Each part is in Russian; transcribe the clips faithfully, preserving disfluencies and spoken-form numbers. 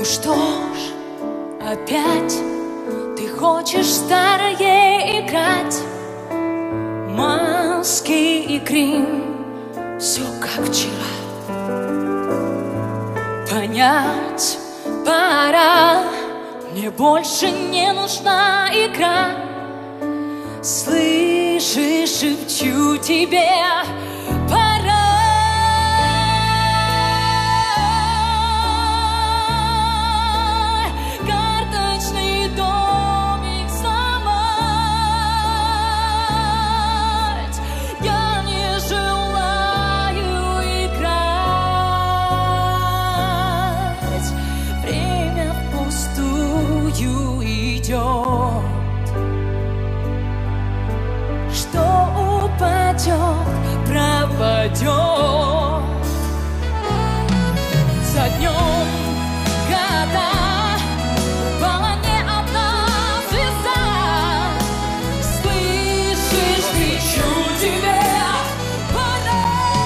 что ж, опять ты хочешь старое играть, маски и грим, все как вчера. Понять пора, мне больше не нужна игра. Слышишь, шепчу тебе, пора. Карточный домик сломать. Я не желаю играть. Время впустую идет. Что упадет, пропадет. За днем года упала не одна звезда. Слышишь, кричу тебе, пора.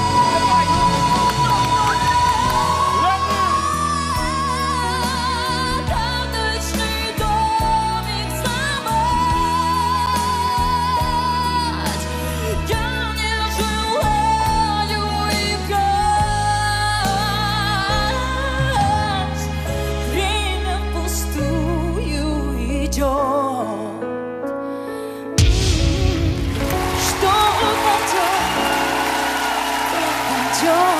Карточный домик сломать. Я не желаю играть. Время впустую идет. Что упадет, пропадет.